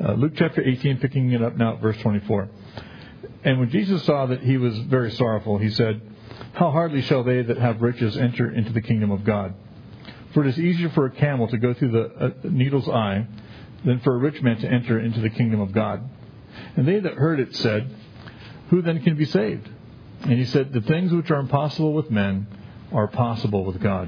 Luke chapter 18, picking it up now at verse 24. And when Jesus saw that he was very sorrowful, he said, "How hardly shall they that have riches enter into the kingdom of God? For it is easier for a camel to go through the needle's eye than for a rich man to enter into the kingdom of God." And they that heard it said, "Who then can be saved?" And he said, "The things which are impossible with men are possible with God."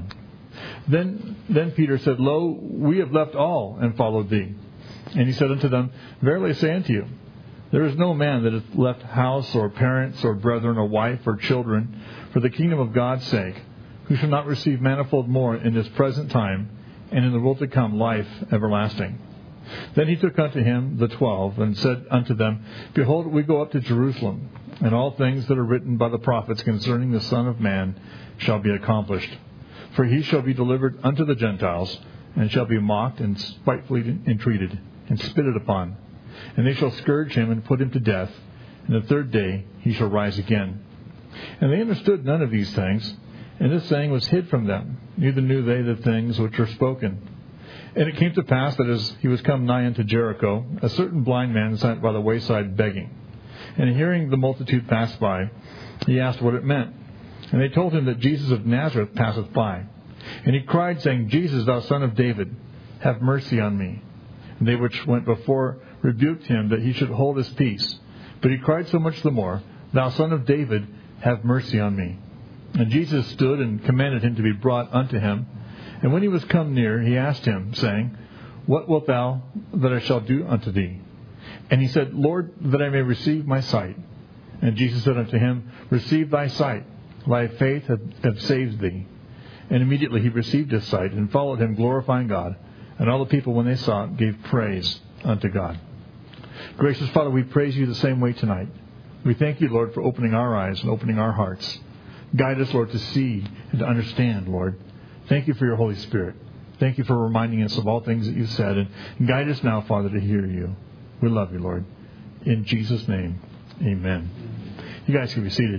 Then Peter said, "Lo, we have left all and followed thee." And he said unto them, "Verily I say unto you, there is no man that hath left house or parents or brethren or wife or children for the kingdom of God's sake, who shall not receive manifold more in this present time, and in the world to come life everlasting." Then he took unto him the 12, and said unto them, "Behold, we go up to Jerusalem, and all things that are written by the prophets concerning the Son of Man shall be accomplished. For he shall be delivered unto the Gentiles, and shall be mocked and spitefully entreated, and spitted upon. And they shall scourge him, and put him to death, and the third day he shall rise again." And they understood none of these things, and this saying was hid from them, neither knew they the things which were spoken. And it came to pass that as he was come nigh unto Jericho, a certain blind man sat by the wayside begging. And hearing the multitude pass by, he asked what it meant. And they told him that Jesus of Nazareth passeth by. And he cried, saying, "Jesus, thou son of David, have mercy on me." And they which went before rebuked him that he should hold his peace. But he cried so much the more, "Thou son of David, have mercy on me." And Jesus stood and commanded him to be brought unto him. And when he was come near, he asked him, saying, "What wilt thou that I shall do unto thee?" And he said, "Lord, that I may receive my sight." And Jesus said unto him, "Receive thy sight. Thy faith hath saved thee." And immediately he received his sight, and followed him, glorifying God. And all the people, when they saw it, gave praise unto God. Gracious Father, we praise you the same way tonight. We thank you, Lord, for opening our eyes and opening our hearts. Guide us, Lord, to see and to understand, Lord. Thank you for your Holy Spirit. Thank you for reminding us of all things that you've said. And guide us now, Father, to hear you. We love you, Lord. In Jesus' name, amen. You guys can be seated.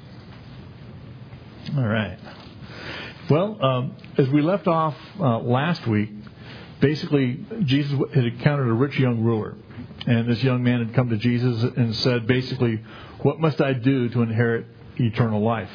All right. Well, as we left off last week, basically, Jesus had encountered a rich young ruler. And this young man had come to Jesus and said, basically, "What must I do to inherit eternal life?"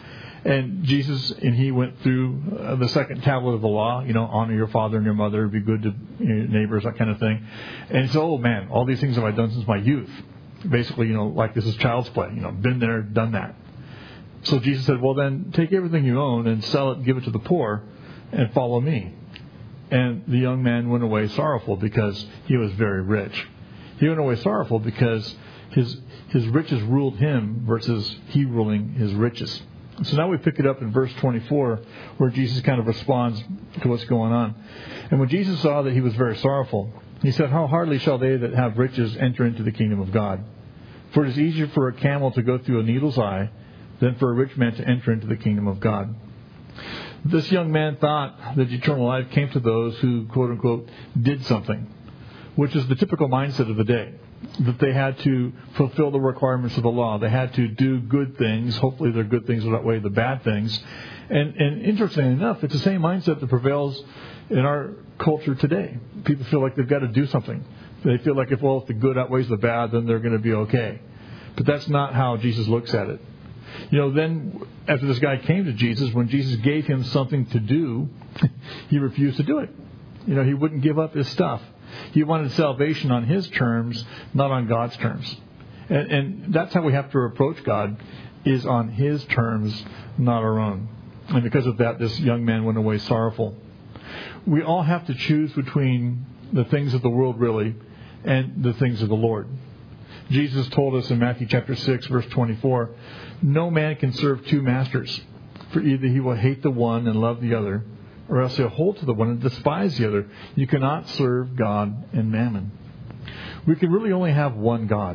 And Jesus and he went through the second tablet of the law, honor your father and your mother, be good to your neighbors, that kind of thing. And he said, "Oh man, all these things have I done since my youth." Basically, like this is child's play, been there, done that. So Jesus said, "Well then, take everything you own and sell it and give it to the poor and follow me." And the young man went away sorrowful because he was very rich. He went away sorrowful because his riches ruled him versus he ruling his riches. So now we pick it up in verse 24 where Jesus kind of responds to what's going on. "And when Jesus saw that he was very sorrowful, he said, How hardly shall they that have riches enter into the kingdom of God? For it is easier for a camel to go through a needle's eye than for a rich man to enter into the kingdom of God." This young man thought that eternal life came to those who, quote unquote, did something, which is the typical mindset of the day, that they had to fulfill the requirements of the law. They had to do good things. Hopefully they're good things, or that way the bad things. And interestingly enough, it's the same mindset that prevails in our culture today. People feel like they've got to do something. They feel like if the good outweighs the bad, then they're going to be okay. But that's not how Jesus looks at it. Then after this guy came to Jesus, when Jesus gave him something to do, he refused to do it. He wouldn't give up his stuff. He wanted salvation on his terms, not on God's terms. And that's how we have to approach God, is on his terms, not our own. And because of that, this young man went away sorrowful. We all have to choose between the things of the world, really, and the things of the Lord. Jesus told us in Matthew chapter 6, verse 24, "No man can serve two masters, for either he will hate the one and love the other, or else he'll hold to the one and despise the other. You cannot serve God and mammon." We can really only have one God.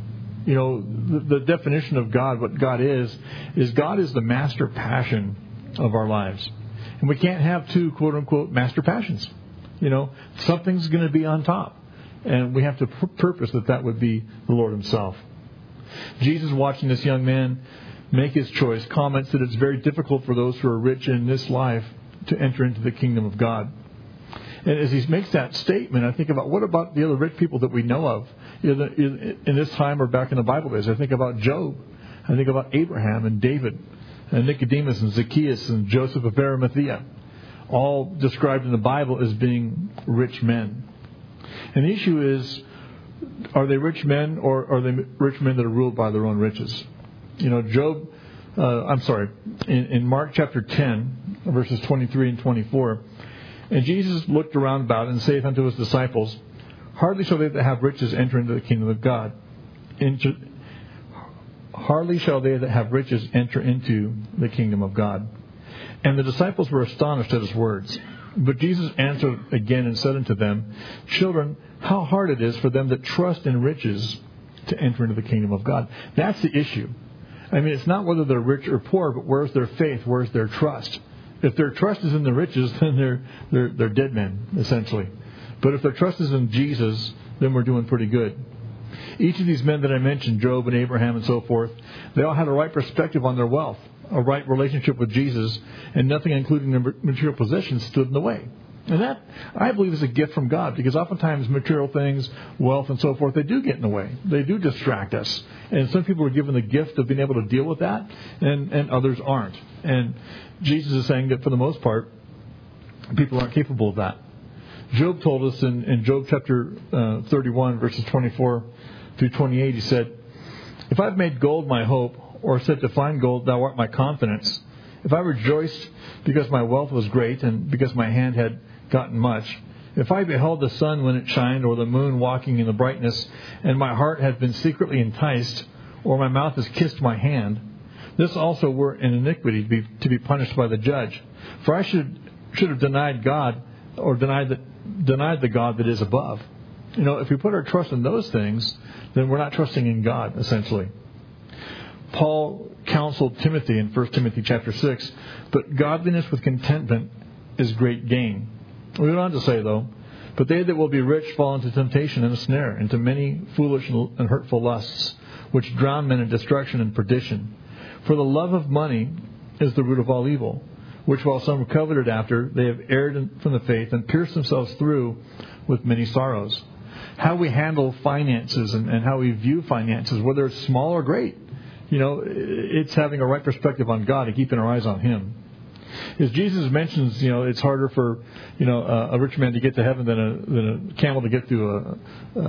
The definition of God, what God is God is the master passion of our lives. And we can't have two, quote unquote, master passions. Something's going to be on top. And we have to purpose that would be the Lord himself. Jesus, watching this young man make his choice, comments that it's very difficult for those who are rich in this life to enter into the kingdom of God. And as he makes that statement, I think about what about the other rich people that we know of in this time or back in the Bible days. I think about Job. I think about Abraham and David and Nicodemus and Zacchaeus and Joseph of Arimathea, all described in the Bible as being rich men. And the issue is, are they rich men, or are they rich men that are ruled by their own riches? You know, in Mark chapter 10, verses 23 and 24, and Jesus looked around about and saith unto his disciples, Hardly shall they that have riches enter into the kingdom of God. Hardly shall they that have riches enter into the kingdom of God. And the disciples were astonished at his words. But Jesus answered again and said unto them, Children, how hard it is for them that trust in riches to enter into the kingdom of God. That's the issue. I mean, it's not whether they're rich or poor, but where's their faith? Where's their trust? If their trust is in the riches, then they're dead men, essentially. But if their trust is in Jesus, then we're doing pretty good. Each of these men that I mentioned, Job and Abraham and so forth, they all had a right perspective on their wealth, a right relationship with Jesus, and nothing, including their material possessions, stood in the way. And that, I believe, is a gift from God, because oftentimes material things, wealth and so forth, they do get in the way. They do distract us. And some people are given the gift of being able to deal with that, and others aren't. And Jesus is saying that for the most part, people aren't capable of that. Job told us in Job chapter 31, verses 24 through 28, he said, If I've made gold my hope, or said to find gold, thou art my confidence. If I rejoiced because my wealth was great, and because my hand had gotten much, if I beheld the sun when it shined, or the moon walking in the brightness, and my heart had been secretly enticed, or my mouth has kissed my hand, this also were an iniquity to be punished by the judge. For I should have denied God, or denied the God that is above. You know, if we put our trust in those things, then we're not trusting in God, essentially. Paul counseled Timothy in 1 Timothy chapter 6, but godliness with contentment is great gain. We went on to say, though, but they that will be rich fall into temptation and a snare, into many foolish and hurtful lusts, which drown men in destruction and perdition. For the love of money is the root of all evil, which while some coveted after, they have erred from the faith and pierced themselves through with many sorrows. How we handle finances and how we view finances, whether it's small or great, you know, it's having a right perspective on God and keeping our eyes on Him. As Jesus mentions, you know, it's harder for, you know, a rich man to get to heaven than a camel to get to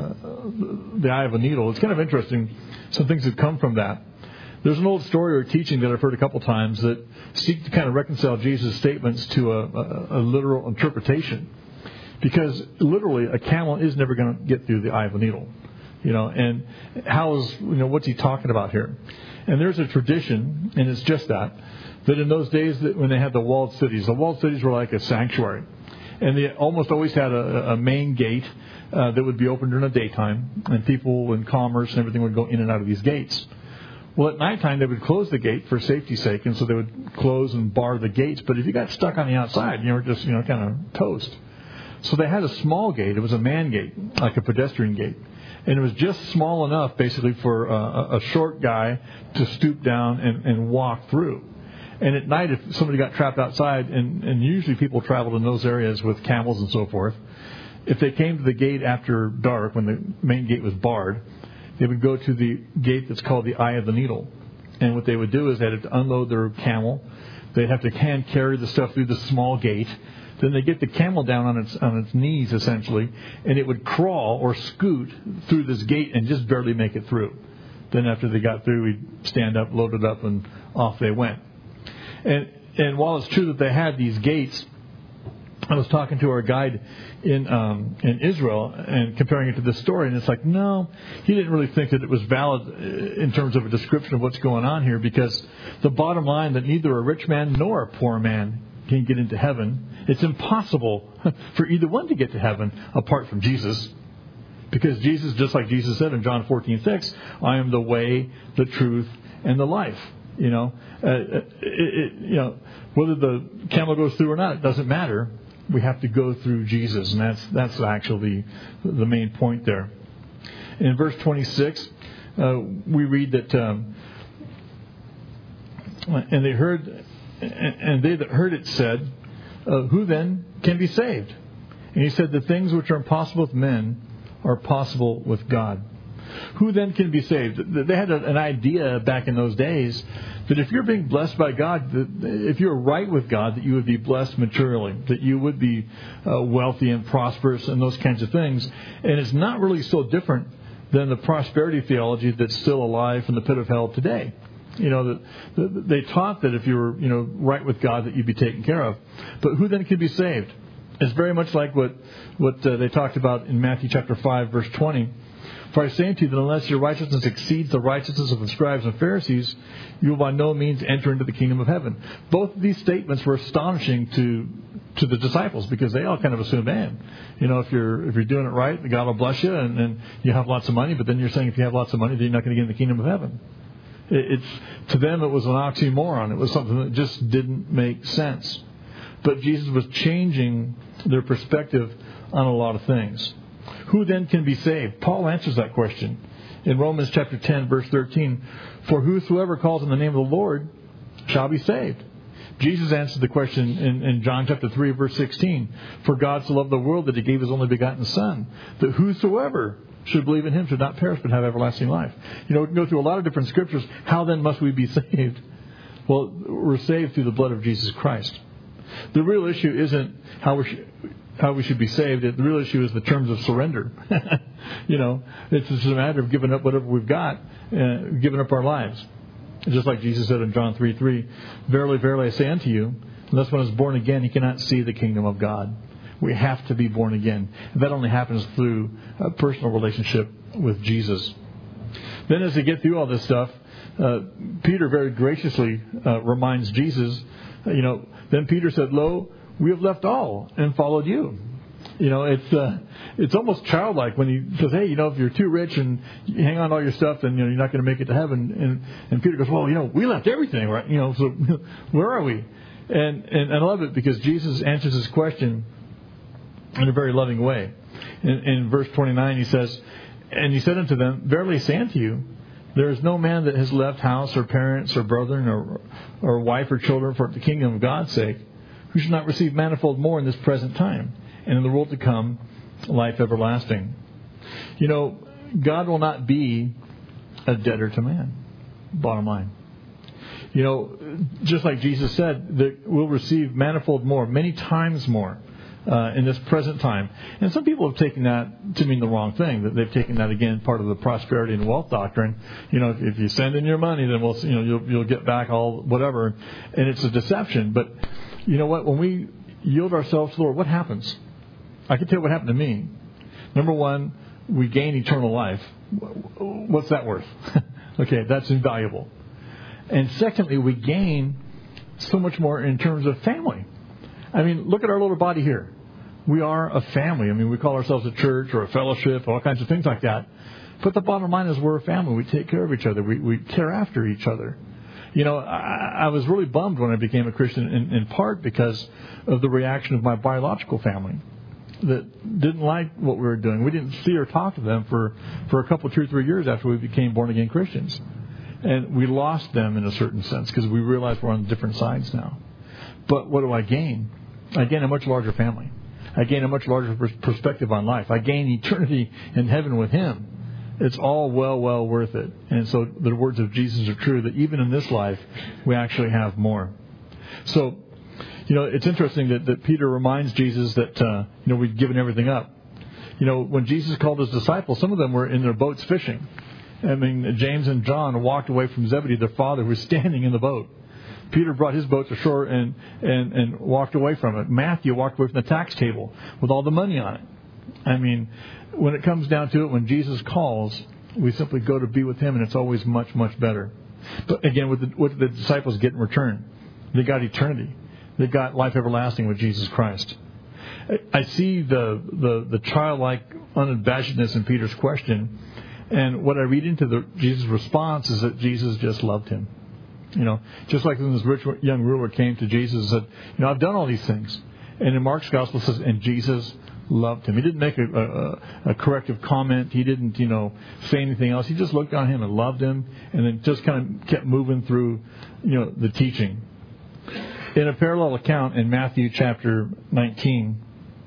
the eye of a needle. It's kind of interesting, some things that come from that. There's an old story or teaching that I've heard a couple times that seek to kind of reconcile Jesus' statements to a literal interpretation. Because literally, a camel is never going to get through the eye of a needle. You know, and what's he talking about here? And there's a tradition, and it's just that in those days that when they had the walled cities were like a sanctuary. And they almost always had a main gate that would be open during the daytime, and people and commerce and everything would go in and out of these gates. Well, at nighttime, they would close the gate for safety's sake, and so they would close and bar the gates. But if you got stuck on the outside, you were just, kind of toast. So they had a small gate. It was a man gate, like a pedestrian gate. And it was just small enough, basically, for a short guy to stoop down and walk through. And at night, if somebody got trapped outside, and usually people traveled in those areas with camels and so forth, if they came to the gate after dark, when the main gate was barred, they would go to the gate that's called the Eye of the Needle. And what they would do is they'd have to unload their camel. They'd have to hand carry the stuff through the small gate. Then they get the camel down on its knees, essentially, and it would crawl or scoot through this gate and just barely make it through. Then after they got through, we'd stand up, load it up, and off they went. And while it's true that they had these gates, I was talking to our guide in Israel and comparing it to this story, and it's like, no, he didn't really think that it was valid in terms of a description of what's going on here, because the bottom line that neither a rich man nor a poor man can get into heaven. It's impossible for either one to get to heaven apart from Jesus. Because Jesus, just like Jesus said in John 14:6, I am the way, the truth, and the life. Whether the camel goes through or not, it doesn't matter. We have to go through Jesus, and that's actually the main point there. In verse 26, we read that, and they that heard it said, who then can be saved? And he said, the things which are impossible with men are possible with God. Who then can be saved? They had an idea back in those days that if you're being blessed by God, that if you're right with God, that you would be blessed materially, that you would be wealthy and prosperous and those kinds of things. And it's not really so different than the prosperity theology that's still alive in the pit of hell today. They taught that if you were, right with God, that you'd be taken care of. But who then could be saved? It's very much like what they talked about in Matthew chapter 5, verse 20. For I say unto you that unless your righteousness exceeds the righteousness of the scribes and Pharisees, you will by no means enter into the kingdom of heaven. Both of these statements were astonishing to the disciples, because they all kind of assumed, man, if you're doing it right, God will bless you, and you have lots of money. But then you're saying if you have lots of money, then you're not going to get in the kingdom of heaven. To them, it was an oxymoron. It was something that just didn't make sense. But Jesus was changing their perspective on a lot of things. Who then can be saved? Paul answers that question in Romans chapter 10, verse 13. For whosoever calls on the name of the Lord shall be saved. Jesus answered the question in John chapter 3, verse 16. For God so loved the world that he gave his only begotten Son, that whosoever should believe in him should not perish but have everlasting life. We can go through a lot of different scriptures. How then must we be saved? Well, we're saved through the blood of Jesus Christ. The real issue isn't how we should be saved. The real issue is the terms of surrender. It's just a matter of giving up whatever we've got, giving up our lives. Just like Jesus said in John 3:3, Verily, verily, I say unto you, unless one is born again, he cannot see the kingdom of God. We have to be born again. And that only happens through a personal relationship with Jesus. Then as they get through all this stuff, Peter very graciously reminds Jesus, then Peter said, Lo, we have left all and followed you. It's almost childlike when he says, hey, if you're too rich and you hang on to all your stuff, then you're not going to make it to heaven. And Peter goes, well, we left everything, right? So where are we? And I love it because Jesus answers this question in a very loving way. In verse 29, he says, and he said unto them, Verily I say unto you, there is no man that has left house or parents or brethren or wife or children for the kingdom of God's sake, who should not receive manifold more in this present time, and in the world to come, life everlasting. God will not be a debtor to man, bottom line. Just like Jesus said, that we'll receive manifold more, many times more, in this present time. And some people have taken that to mean the wrong thing, that they've taken that, again, part of the prosperity and wealth doctrine. If you send in your money, then you'll get back all whatever. And it's a deception. But you know what? When we yield ourselves to the Lord, what happens? I can tell you what happened to me. Number one, we gain eternal life. What's that worth? Okay, that's invaluable. And secondly, we gain so much more in terms of family. I mean, look at our little body here. We are a family. I mean, we call ourselves a church or a fellowship, all kinds of things like that. But the bottom line is we're a family. We take care of each other. We care after each other. I was really bummed when I became a Christian, in part because of the reaction of my biological family that didn't like what we were doing. We didn't see or talk to them for a couple, 2 or 3 years after we became born-again Christians. And we lost them in a certain sense because we realized we're on different sides now. But what do I gain? I gain a much larger family. I gain a much larger perspective on life. I gain eternity in heaven with Him. It's all well worth it. And so the words of Jesus are true, that even in this life, we actually have more. So, it's interesting that Peter reminds Jesus that, we've given everything up. When Jesus called His disciples, some of them were in their boats fishing. I mean, James and John walked away from Zebedee, their father, who was standing in the boat. Peter brought his boat to shore and walked away from it. Matthew walked away from the tax table with all the money on it. I mean, when it comes down to it, when Jesus calls, we simply go to be with Him, and it's always much, much better. But again, what did the disciples get in return? They got eternity. They got life everlasting with Jesus Christ. I see the childlike unabashedness in Peter's question, and what I read into Jesus' response is that Jesus just loved him. Just like when this rich young ruler came to Jesus and said, I've done all these things. And in Mark's gospel it says, and Jesus loved him. He didn't make a corrective comment. He didn't, say anything else. He just looked on him and loved him, and then just kind of kept moving through, the teaching. In a parallel account in Matthew chapter 19,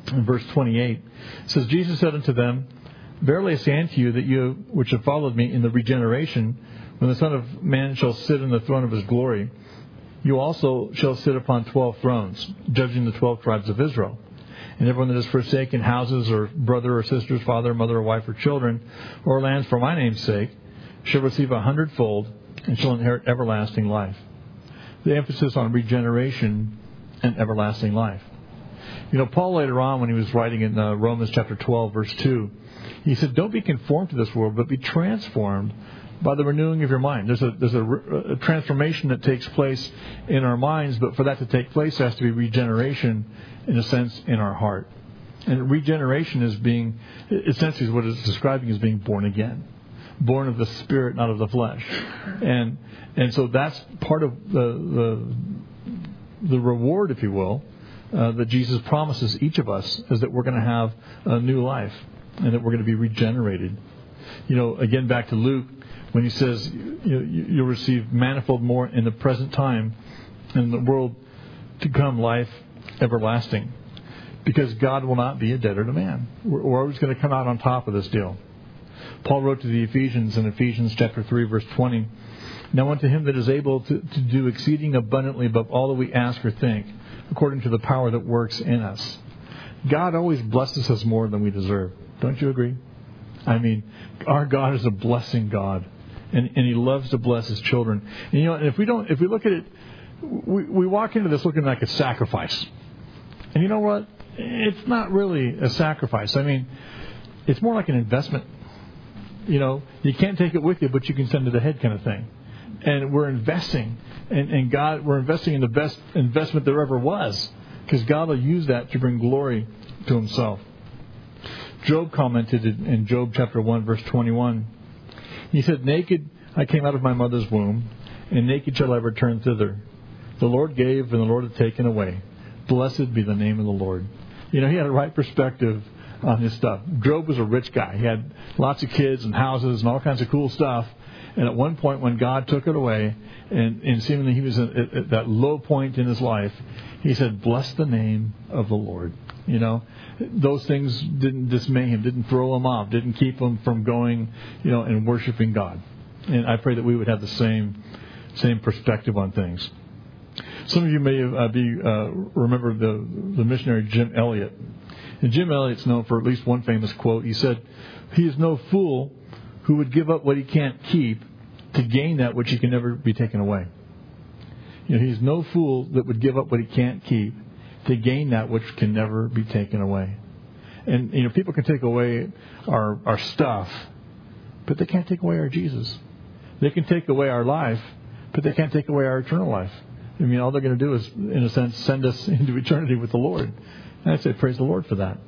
In verse 28, it says, Jesus said unto them, Verily I say unto you, that you which have followed me in the regeneration, when the Son of Man shall sit in the throne of his glory, you also shall sit upon 12 thrones, judging the 12 tribes of Israel. And everyone that has forsaken houses, or brother or sisters, father, mother, or wife, or children, or lands for my name's sake, shall receive 100-fold, and shall inherit everlasting life. The emphasis on regeneration and everlasting life. You know, Paul later on, when he was writing in Romans chapter 12, verse 2, he said, Don't be conformed to this world, but be transformed by the renewing of your mind. There's a transformation that takes place in our minds, but for that to take place, there has to be regeneration, in a sense, in our heart. And regeneration is being, essentially what it's describing as being born again. Born of the Spirit, not of the flesh. And so that's part of the reward, if you will, that Jesus promises each of us, is that we're going to have a new life and that we're going to be regenerated. You know, again, back to Luke, when he says you'll receive manifold more in the present time, in the world to come life everlasting. Because God will not be a debtor to man. We're always going to come out on top of this deal. Paul wrote to the Ephesians in Ephesians chapter 3, verse 20, Now unto him that is able to do exceeding abundantly above all that we ask or think, according to the power that works in us. God always blesses us more than we deserve. Don't you agree? I mean, our God is a blessing God. And He loves to bless His children. And you know, if we look at it, we walk into this looking like a sacrifice. And you know what? It's not really a sacrifice. I mean, it's more like an investment. You know, you can't take it with you, but you can send it ahead, kind of thing. And we're investing. And God, we're investing in the best investment there ever was. Because God will use that to bring glory to Himself. Job commented in Job chapter 1, verse 21. He said, Naked I came out of my mother's womb, and naked shall I return thither. The Lord gave, and the Lord hath taken away. Blessed be the name of the Lord. You know, he had a right perspective on his stuff. Job was a rich guy. He had lots of kids and houses and all kinds of cool stuff. And at one point when God took it away, and seemingly he was at that low point in his life, he said, Bless the name of the Lord. You know, those things didn't dismay him, didn't throw him off, didn't keep him from going, you know, and worshiping God. And I pray that we would have the same perspective on things. Some of you may remember the missionary Jim Elliot. And Jim Elliot's known for at least one famous quote. He said, He is no fool who would give up what he can't keep to gain that which he can never be taken away. You know, he's no fool that would give up what he can't keep to gain that which can never be taken away. And, you know, people can take away our stuff, but they can't take away our Jesus. They can take away our life, but they can't take away our eternal life. I mean, all they're going to do is, in a sense, send us into eternity with the Lord. And I say, praise the Lord for that.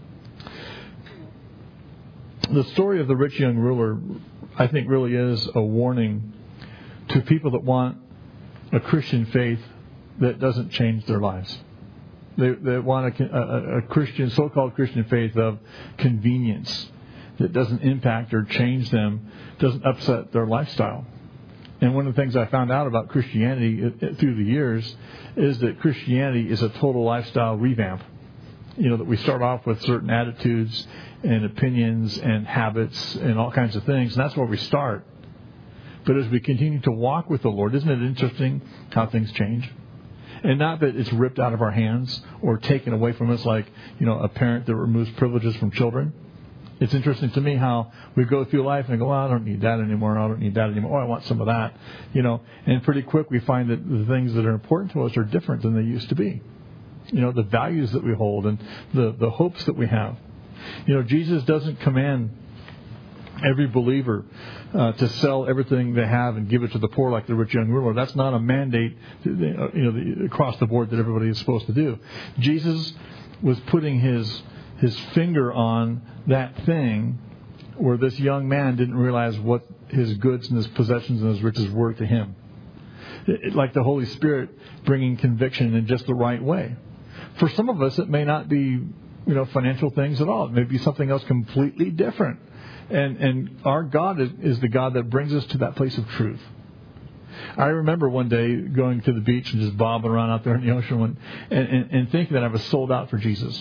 The story of the rich young ruler, I think, really is a warning to people that want a Christian faith that doesn't change their lives. They want a Christian, so-called Christian faith of convenience that doesn't impact or change them, doesn't upset their lifestyle. And one of the things I found out about Christianity through the years is that Christianity is a total lifestyle revamp. You know, that we start off with certain attitudes and opinions and habits and all kinds of things, and that's where we start. But as we continue to walk with the Lord, isn't it interesting how things change? And not that it's ripped out of our hands or taken away from us like, you know, a parent that removes privileges from children. It's interesting to me how we go through life and go, well, I don't need that anymore. I don't need that anymore. Oh, I want some of that. You know, and pretty quick we find that the things that are important to us are different than they used to be. You know, the values that we hold and the hopes that we have. You know, Jesus doesn't command every believer to sell everything they have and give it to the poor like the rich young ruler. That's not a mandate, across the board that everybody is supposed to do. Jesus was putting his finger on that thing where this young man didn't realize what his goods and his possessions and his riches were to him. Like the Holy Spirit bringing conviction in just the right way. For some of us, it may not be, financial things at all. It may be something else completely different. And our God is the God that brings us to that place of truth. I remember one day going to the beach and just bobbing around out there in the ocean and thinking that I was sold out for Jesus.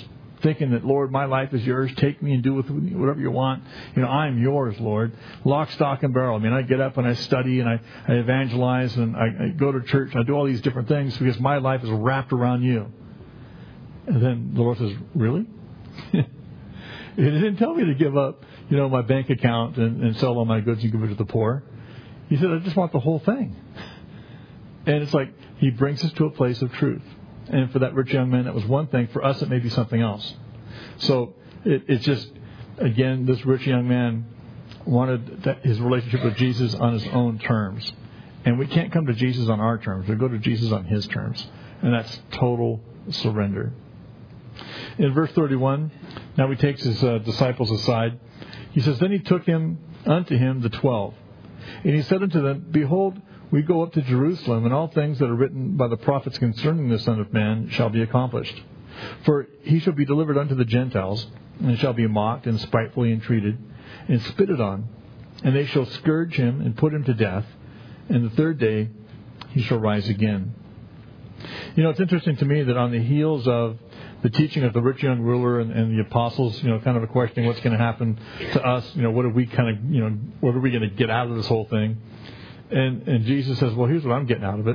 thinking that, Lord, my life is yours. Take me and do with me whatever you want. I'm yours, Lord. Lock, stock, and barrel. I get up and I study and I evangelize and I go to church and I do all these different things because my life is wrapped around you. And then the Lord says, really? He didn't tell me to give up, my bank account and sell all my goods and give it to the poor. He said, I just want the whole thing. And it's like he brings us to a place of truth. And for that rich young man, that was one thing. For us, it may be something else. So it's just, again, this rich young man wanted his relationship with Jesus on his own terms. And we can't come to Jesus on our terms. We go to Jesus on his terms. And that's total surrender. In verse 31, now he takes his disciples aside. He says, then he took unto him the 12. And he said unto them, behold, we go up to Jerusalem, and all things that are written by the prophets concerning the Son of Man shall be accomplished. For he shall be delivered unto the Gentiles, and shall be mocked, and spitefully entreated, and spitted on. And they shall scourge him, and put him to death. And the third day he shall rise again. It's interesting to me that on the heels of the teaching of the rich young ruler and the apostles, kind of a questioning what's going to happen to us, what are we what are we going to get out of this whole thing? And Jesus says, well, here's what I'm getting out of it.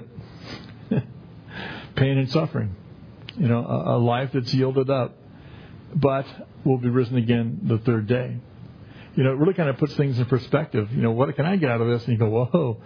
Pain and suffering. A life that's yielded up, but will be risen again the third day. It really kind of puts things in perspective. What can I get out of this? And you go, whoa,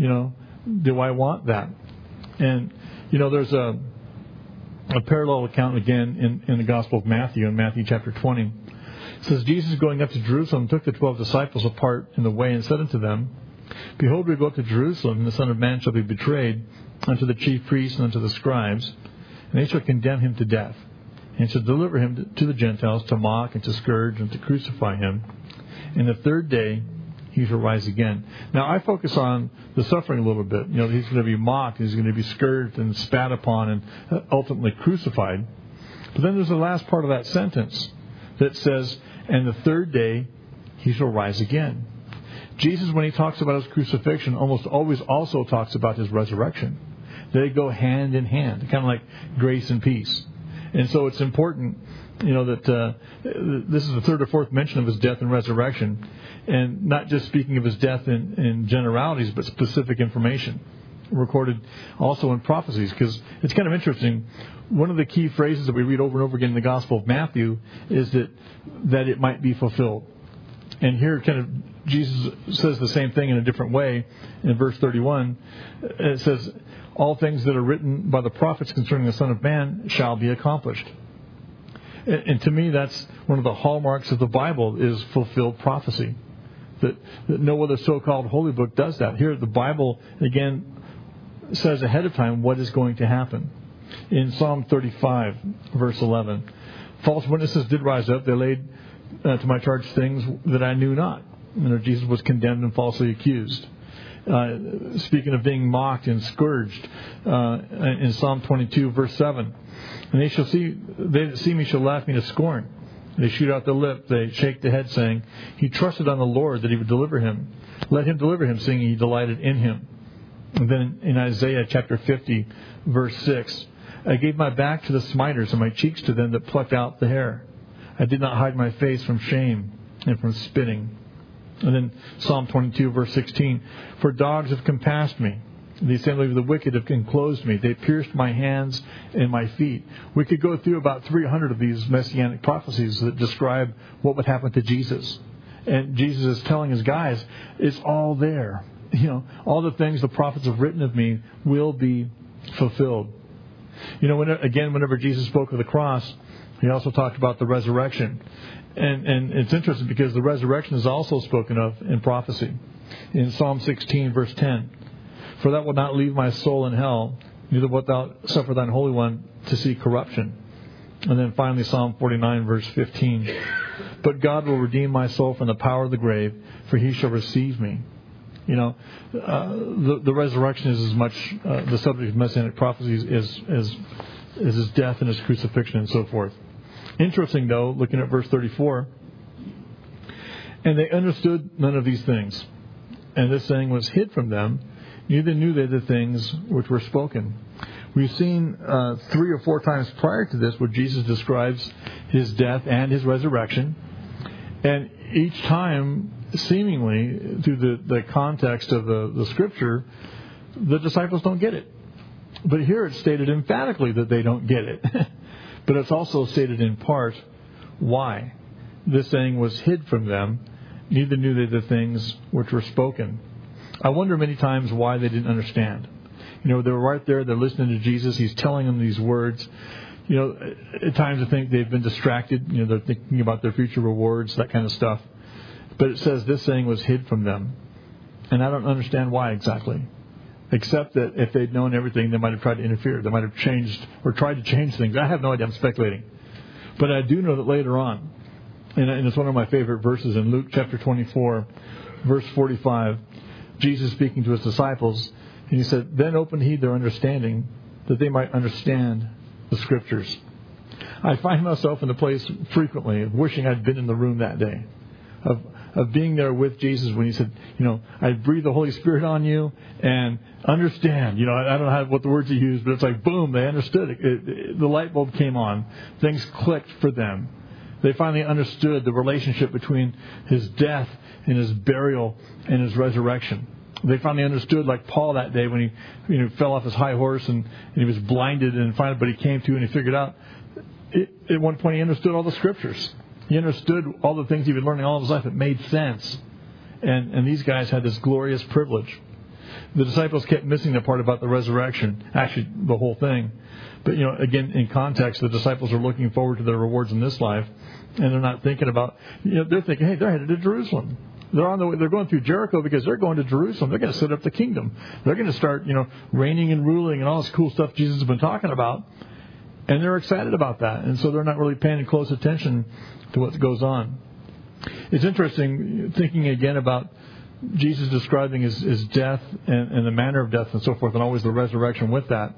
do I want that? And, there's a parallel account again in the Gospel of Matthew, in Matthew chapter 20. It says, Jesus going up to Jerusalem took the 12 disciples apart in the way and said unto them, behold, we go up to Jerusalem, and the Son of Man shall be betrayed unto the chief priests and unto the scribes, and they shall condemn him to death, and shall deliver him to the Gentiles to mock and to scourge and to crucify him. And the third day he shall rise again. Now I focus on the suffering a little bit. He's going to be mocked, he's going to be scourged and spat upon and ultimately crucified. But then there's the last part of that sentence that says, and the third day he shall rise again. Jesus, when he talks about his crucifixion, almost always also talks about his resurrection. They go hand in hand, kind of like grace and peace. And so it's important, that this is the third or fourth mention of his death and resurrection. And not just speaking of his death in generalities, but specific information recorded also in prophecies. Because it's kind of interesting. One of the key phrases that we read over and over again in the Gospel of Matthew is that it might be fulfilled. And here kind of Jesus says the same thing in a different way. In verse 31, it says, all things that are written by the prophets concerning the Son of Man shall be accomplished. And to me, that's one of the hallmarks of the Bible is fulfilled prophecy. That no other so-called holy book does that. Here, the Bible, again, says ahead of time what is going to happen. In Psalm 35, verse 11, false witnesses did rise up. They laid to my charge things that I knew not. Jesus was condemned and falsely accused. Speaking of being mocked and scourged, in Psalm 22, verse 7, and they that see me shall laugh me to scorn. They shoot out the lip, they shake the head, saying, he trusted on the Lord that he would deliver him. Let him deliver him, seeing he delighted in him. And then in Isaiah chapter 50, verse 6, I gave my back to the smiters and my cheeks to them that plucked out the hair. I did not hide my face from shame and from spitting. And then Psalm 22, verse 16, for dogs have compassed me. The assembly of the wicked have enclosed me. They pierced my hands and my feet. We could go through about 300 of these messianic prophecies that describe what would happen to Jesus. And Jesus is telling his guys, it's all there. All the things the prophets have written of me will be fulfilled. Whenever Jesus spoke of the cross, he also talked about the resurrection. And it's interesting because the resurrection is also spoken of in prophecy. In Psalm 16, verse 10, for thou wilt not leave my soul in hell, neither wilt thou suffer thine Holy One to see corruption. And then finally, Psalm 49, verse 15, but God will redeem my soul from the power of the grave, for he shall receive me. The resurrection is as much the subject of messianic prophecies as his death and his crucifixion and so forth. Interesting, though, looking at verse 34, and they understood none of these things, and this saying was hid from them, neither knew they the things which were spoken. We've seen 3 or 4 times prior to this where Jesus describes His death and His resurrection. And each time, seemingly, through the context of the Scripture, the disciples don't get it. But here it's stated emphatically that they don't get it. But it's also stated in part why. This saying was hid from them, neither knew they the things which were spoken. I wonder many times why they didn't understand. They were right there, they're listening to Jesus, He's telling them these words. At times I think they've been distracted, they're thinking about their future rewards, that kind of stuff. But it says this saying was hid from them. And I don't understand why exactly. Except that if they'd known everything, they might have tried to interfere. They might have changed or tried to change things. I have no idea, I'm speculating. But I do know that later on, and it's one of my favorite verses in Luke chapter 24, verse 45, Jesus speaking to His disciples, and He said, "Then opened He their understanding, that they might understand the Scriptures." I find myself in the place frequently of wishing I'd been in the room that day, of being there with Jesus when He said, I breathe the Holy Spirit on you and understand. I don't know what the words He used, but it's like, boom, they understood it. The light bulb came on. Things clicked for them. They finally understood the relationship between His death and His burial and His resurrection. They finally understood, like Paul that day when he fell off his high horse and he was blinded, and finally, but he came to and he figured out. At one point, he understood all the Scriptures. He understood all the things he'd been learning all of his life. It made sense. And these guys had this glorious privilege. The disciples kept missing the part about the resurrection. Actually, the whole thing. But, again, in context, the disciples are looking forward to their rewards in this life. And they're not thinking about, they're thinking, hey, they're headed to Jerusalem. They're on the way. They're going through Jericho because they're going to Jerusalem. They're going to set up the kingdom. They're going to start, reigning and ruling and all this cool stuff Jesus has been talking about. And they're excited about that. And so they're not really paying close attention to what goes on. It's interesting thinking again about Jesus describing his death and the manner of death and so forth, and always the resurrection with that.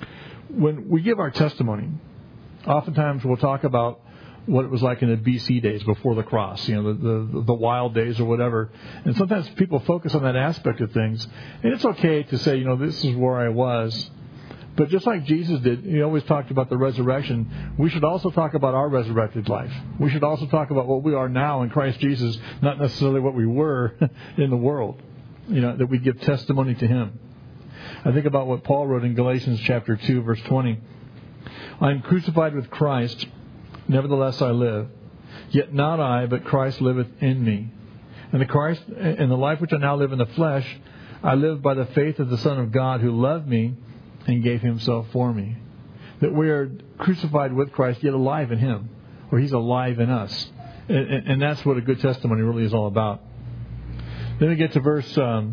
When we give our testimony, oftentimes we'll talk about what it was like in the BC days before the cross, the wild days or whatever. And sometimes people focus on that aspect of things. And it's okay to say, this is where I was. But just like Jesus did, he always talked about the resurrection. We should also talk about our resurrected life. We should also talk about what we are now in Christ Jesus, not necessarily what we were in the world. That we give testimony to Him. I think about what Paul wrote in Galatians chapter 2, verse 20. "I am crucified with Christ, nevertheless I live. Yet not I, but Christ liveth in me. And the life which I now live in the flesh, I live by the faith of the Son of God, who loved me and gave Himself for me." That we are crucified with Christ, yet alive in Him, or He's alive in us. And that's what a good testimony really is all about. Then we get to verse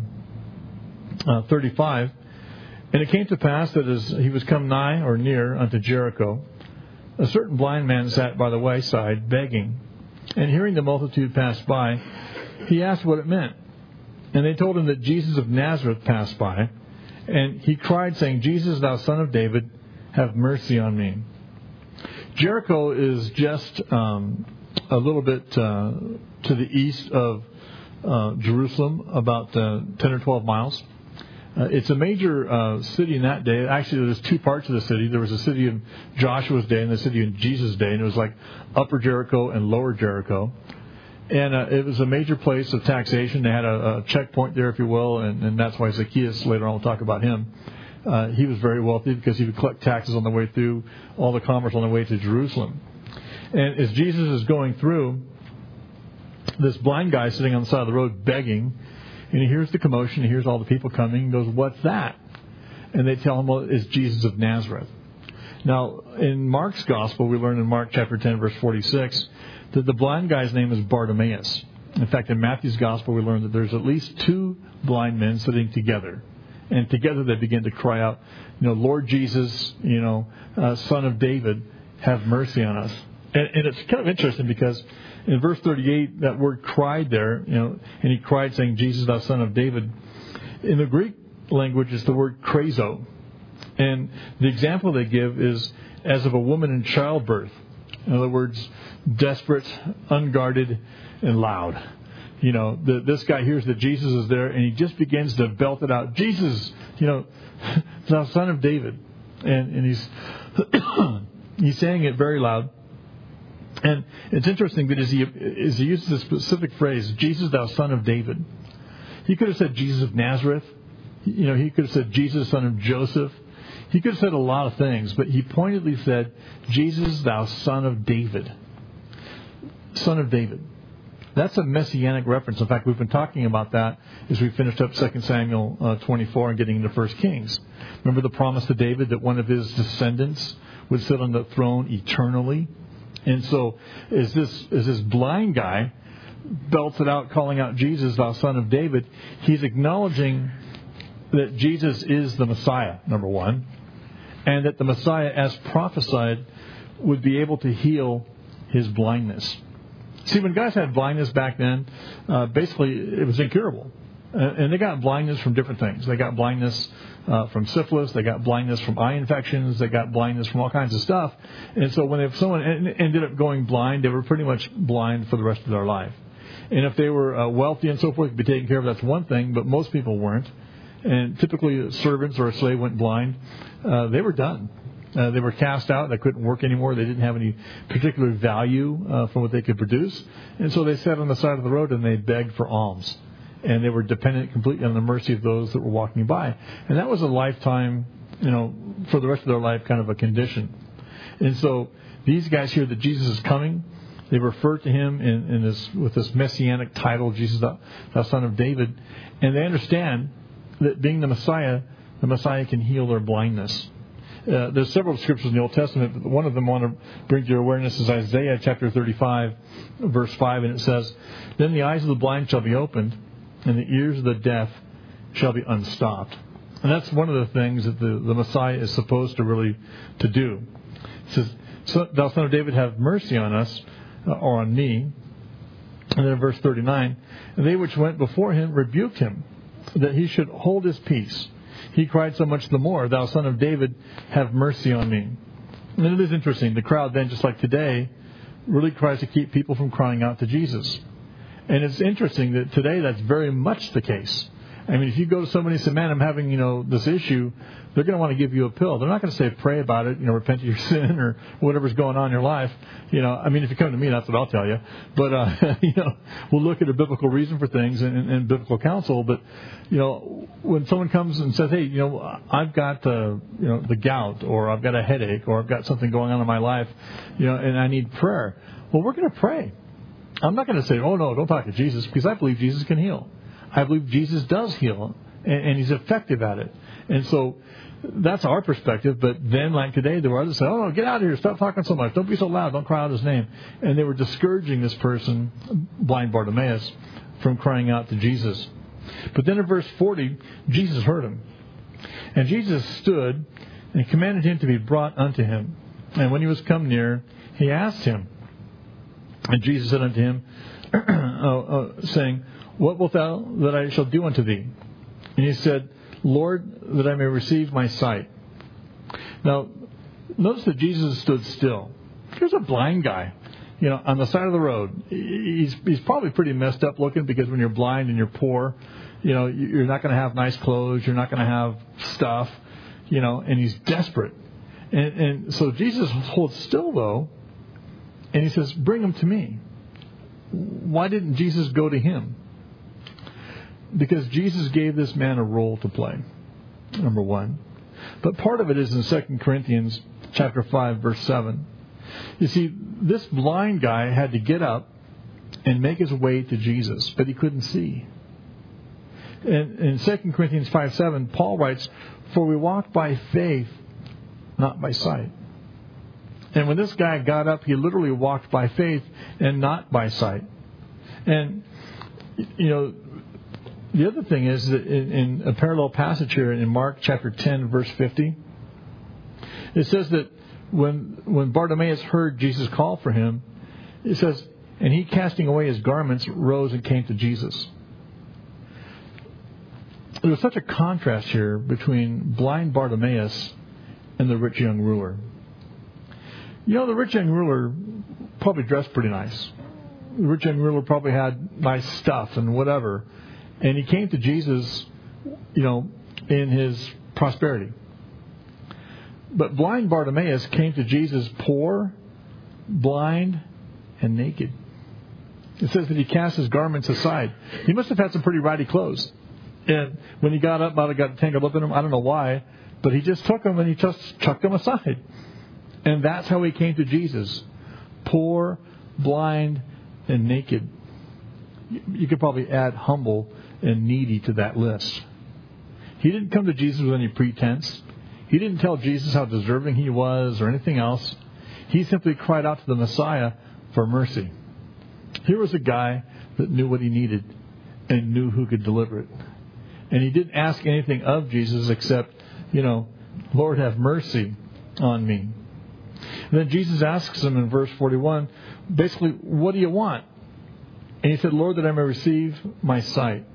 35. "And it came to pass that as he was come nigh or near unto Jericho, a certain blind man sat by the wayside begging. And hearing the multitude pass by, he asked what it meant. And they told him that Jesus of Nazareth passed by. And he cried, saying, Jesus, thou son of David, have mercy on me." Jericho is just a little bit to the east of Jerusalem, about 10 or 12 miles. It's a major city in that day. Actually, there's two parts of the city. There was a city in Joshua's day and the city in Jesus' day. And it was like Upper Jericho and Lower Jericho. And it was a major place of taxation. They had a checkpoint there, if you will, and that's why Zacchaeus, later on we'll talk about him, he was very wealthy because he would collect taxes on the way through, all the commerce on the way to Jerusalem. And as Jesus is going through, this blind guy sitting on the side of the road begging, and he hears the commotion, he hears all the people coming, and goes, "What's that?" And they tell him, well, it's Jesus of Nazareth. Now, in Mark's Gospel, we learn in Mark chapter 10, verse 46, that the blind guy's name is Bartimaeus. In fact, in Matthew's Gospel, we learn that there's at least two blind men sitting together. And together they begin to cry out, Lord Jesus, Son of David, have mercy on us. And it's kind of interesting because in verse 38, that word cried there, and he cried saying, Jesus, thou son of David. In the Greek language, it's the word krazo. And the example they give is as of a woman in childbirth. In other words, desperate, unguarded, and loud. This guy hears that Jesus is there, and he just begins to belt it out. Jesus, thou son of David. And he's he's saying it very loud. And it's interesting that as he uses this specific phrase, Jesus, thou son of David, he could have said Jesus of Nazareth. He could have said Jesus, son of Joseph. He could have said a lot of things, but he pointedly said, Jesus, thou son of David. Son of David. That's a messianic reference. In fact, we've been talking about that as we finished up 2 Samuel 24 and getting into 1 Kings. Remember the promise to David that one of his descendants would sit on the throne eternally? And so as this blind guy belts it out, calling out Jesus, thou son of David, he's acknowledging that Jesus is the Messiah, number one, and that the Messiah, as prophesied, would be able to heal his blindness. See, when guys had blindness back then, basically it was incurable. And they got blindness from different things. They got blindness from syphilis. They got blindness from eye infections. They got blindness from all kinds of stuff. And so if someone ended up going blind, they were pretty much blind for the rest of their life. And if they were wealthy and so forth, could be taken care of, that's one thing, but most people weren't. And typically servants or a slave went blind, they were done. They were cast out. They couldn't work anymore. They didn't have any particular value from what they could produce. And so they sat on the side of the road and they begged for alms. And they were dependent completely on the mercy of those that were walking by. And that was a lifetime, for the rest of their life kind of a condition. And so these guys hear that Jesus is coming. They refer to him with this messianic title, Jesus, thou son of David. And they understand that being the Messiah can heal their blindness. There's several scriptures in the Old Testament, but one of them I want to bring to your awareness is Isaiah chapter 35, verse 5, and it says, Then the eyes of the blind shall be opened, and the ears of the deaf shall be unstopped. And that's one of the things that the Messiah is supposed to do. It says, Thou son of David, have mercy on us, or on me. And then in verse 39, And they which went before him rebuked him, that he should hold his peace. He cried so much the more, Thou son of David, have mercy on me. And it is interesting. The crowd then, just like today, really tries to keep people from crying out to Jesus. And it's interesting that today that's very much the case. I mean, if you go to somebody and say, man, I'm having, this issue, they're going to want to give you a pill. They're not going to say, pray about it, repent of your sin or whatever's going on in your life. If you come to me, that's what I'll tell you. But, we'll look at a biblical reason for things and biblical counsel. But, when someone comes and says, hey, I've got, the gout, or I've got a headache, or I've got something going on in my life, and I need prayer. Well, we're going to pray. I'm not going to say, oh, no, don't talk to Jesus, because I believe Jesus can heal. I believe Jesus does heal, and he's effective at it. And so that's our perspective. But then, like today, there were others that said, oh, no, get out of here. Stop talking so much. Don't be so loud. Don't cry out his name. And they were discouraging this person, blind Bartimaeus, from crying out to Jesus. But then in verse 40, Jesus heard him. And Jesus stood and commanded him to be brought unto him. And when he was come near, he asked him. And Jesus said unto him, saying, What wilt thou that I shall do unto thee? And he said, Lord, that I may receive my sight. Now, notice that Jesus stood still. Here's a blind guy, on the side of the road. He's probably pretty messed up looking, because when you're blind and you're poor, you're not going to have nice clothes. You're not going to have stuff, and he's desperate. And so Jesus holds still, though, and he says, bring him to me. Why didn't Jesus go to him? Because Jesus gave this man a role to play, number one. But part of it is in 2 Corinthians chapter 5, verse 7. You see, this blind guy had to get up and make his way to Jesus, but he couldn't see. And in 2 Corinthians 5:7, Paul writes, For we walk by faith, not by sight. And when this guy got up, he literally walked by faith and not by sight. And, the other thing is that in a parallel passage here in Mark chapter 10, verse 50, it says that when Bartimaeus heard Jesus call for him, it says, and he, casting away his garments, rose and came to Jesus. There's such a contrast here between blind Bartimaeus and the rich young ruler. The rich young ruler probably dressed pretty nice. The rich young ruler probably had nice stuff and whatever. And he came to Jesus, in his prosperity. But blind Bartimaeus came to Jesus poor, blind, and naked. It says that he cast his garments aside. He must have had some pretty ratty clothes. And when he got up, might have got tangled up in them. I don't know why. But he just took them and he just chucked them aside. And that's how he came to Jesus. Poor, blind, and naked. You could probably add humble and needy to that list. He didn't come to Jesus with any pretense. He didn't tell Jesus how deserving he was or anything else. He simply cried out to the Messiah for mercy. Here was a guy that knew what he needed and knew who could deliver it. And he didn't ask anything of Jesus except, Lord, have mercy on me. And then Jesus asks him in verse 41, basically, what do you want? And he said, Lord, that I may receive my sight.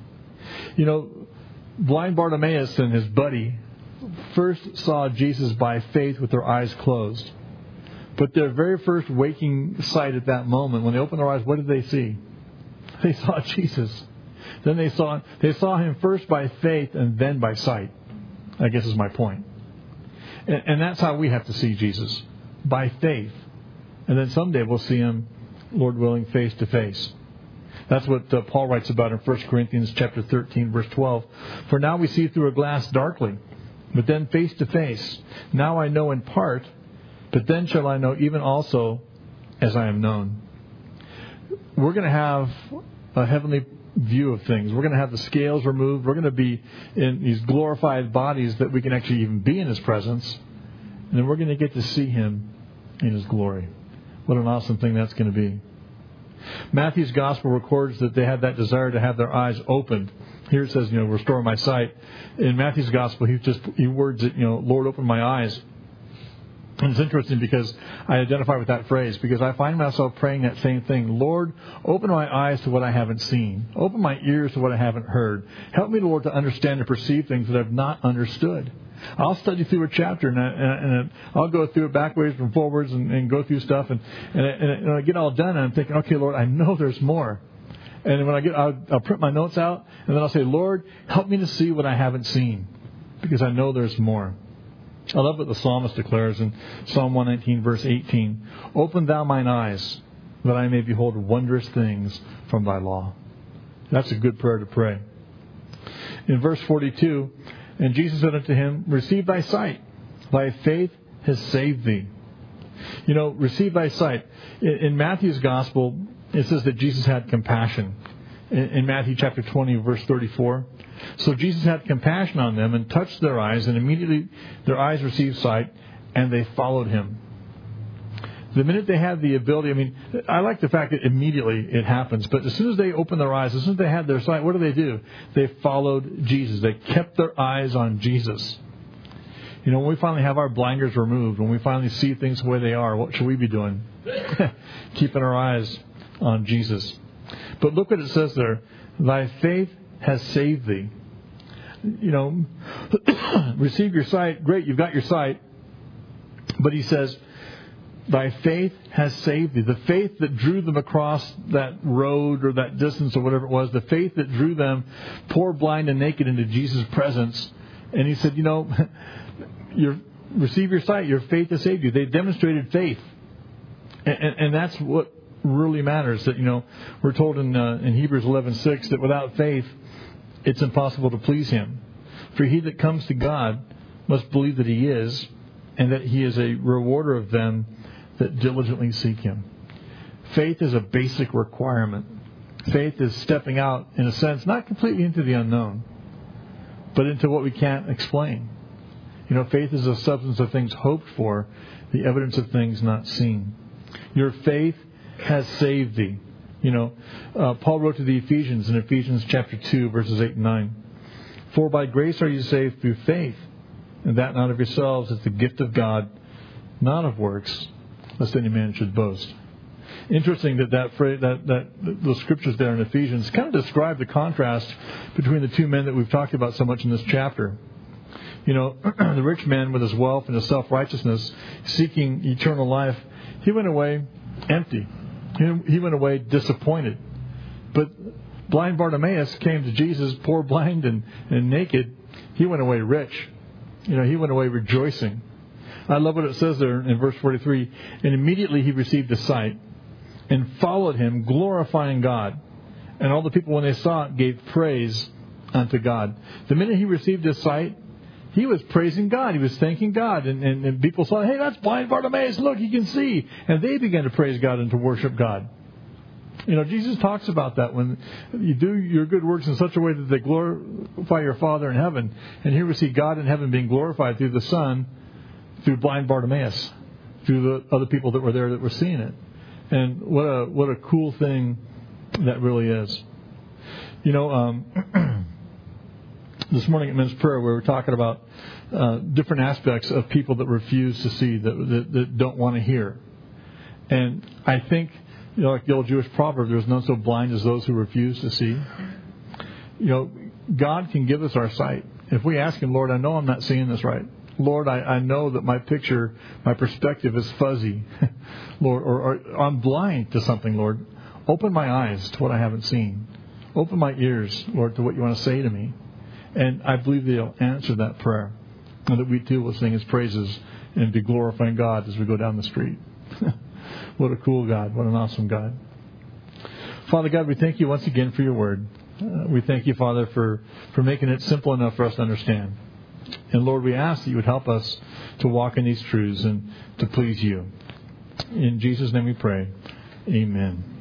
Blind Bartimaeus and his buddy first saw Jesus by faith with their eyes closed. But their very first waking sight at that moment, when they opened their eyes, what did they see? They saw Jesus. Then they saw him first by faith and then by sight, I guess is my point. And that's how we have to see Jesus, by faith. And then someday we'll see him, Lord willing, face to face. That's what Paul writes about in 1 Corinthians chapter 13, verse 12. For now we see through a glass darkly, but then face to face. Now I know in part, but then shall I know even also as I am known. We're going to have a heavenly view of things. We're going to have the scales removed. We're going to be in these glorified bodies that we can actually even be in his presence. And then we're going to get to see him in his glory. What an awesome thing that's going to be. Matthew's gospel records that they had that desire to have their eyes opened. Here it says, restore my sight. In Matthew's gospel, he words it, Lord, open my eyes. And it's interesting because I identify with that phrase, because I find myself praying that same thing. Lord, open my eyes to what I haven't seen. Open my ears to what I haven't heard. Help me, Lord, to understand and perceive things that I've not understood. I'll study through a chapter and I'll go through it backwards and forwards and go through stuff and I get all done and I'm thinking, okay, Lord, I know there's more. And when I'll print my notes out and then I'll say, Lord, help me to see what I haven't seen, because I know there's more. I love what the psalmist declares in Psalm 119, verse 18. Open thou mine eyes, that I may behold wondrous things from thy law. That's a good prayer to pray. In verse 42, and Jesus said unto him, receive thy sight. Thy faith has saved thee. Receive thy sight. In Matthew's gospel, it says that Jesus had compassion. In Matthew chapter 20, verse 34. So Jesus had compassion on them and touched their eyes, and immediately their eyes received sight, and they followed him. The minute they had the ability, I like the fact that immediately it happens, but as soon as they opened their eyes, as soon as they had their sight, what do? They followed Jesus. They kept their eyes on Jesus. When we finally have our blinders removed, when we finally see things the way they are, what should we be doing? Keeping our eyes on Jesus. But look what it says there. Thy faith has saved thee. Receive your sight. Great, you've got your sight. But he says, thy faith has saved thee. The faith that drew them across that road or that distance or whatever it was, the faith that drew them poor, blind, and naked into Jesus' presence. And he said, receive your sight. Your faith has saved you. They demonstrated faith. And that's what really matters. That, we're told in Hebrews 11:6 that without faith, it's impossible to please him. For he that comes to God must believe that he is, and that he is a rewarder of them that diligently seek him. Faith is a basic requirement. Faith is stepping out, in a sense, not completely into the unknown, but into what we can't explain. Faith is the substance of things hoped for, the evidence of things not seen. Your faith has saved thee. Paul wrote to the Ephesians in Ephesians chapter 2, verses 8 and 9. For by grace are you saved through faith, and that not of yourselves, is the gift of God, not of works, lest any man should boast. Interesting that phrase, that the scriptures there in Ephesians kind of describe the contrast between the two men that we've talked about so much in this chapter. The rich man with his wealth and his self-righteousness, seeking eternal life, he went away empty. He went away disappointed. But blind Bartimaeus came to Jesus, poor, blind, and naked. He went away rich. He went away rejoicing. I love what it says there in verse 43. And immediately he received his sight, and followed him, glorifying God. And all the people, when they saw it, gave praise unto God. The minute he received his sight, he was praising God. He was thanking God. And people saw, hey, that's blind Bartimaeus. Look, he can see. And they began to praise God and to worship God. You know, Jesus talks about that when you do your good works in such a way that they glorify your Father in heaven. And here we see God in heaven being glorified through the Son, through blind Bartimaeus, through the other people that were there that were seeing it. And what a cool thing that really is. You know, this morning at men's prayer, we were talking about different aspects of people that refuse to see, that don't want to hear. And I think, you know, like the old Jewish proverb, there's none so blind as those who refuse to see. You know, God can give us our sight. If we ask Him, Lord, I know I'm not seeing this right. Lord, I know that my perspective is fuzzy. Lord, or I'm blind to something, Lord. Open my eyes to what I haven't seen. Open my ears, Lord, to what you want to say to me. And I believe that He'll answer that prayer. And that we too will sing His praises and be glorifying God as we go down the street. What a cool God. What an awesome God. Father God, we thank you once again for your word. We thank you, Father, for making it simple enough for us to understand. And Lord, we ask that you would help us to walk in these truths and to please you. In Jesus' name we pray. Amen.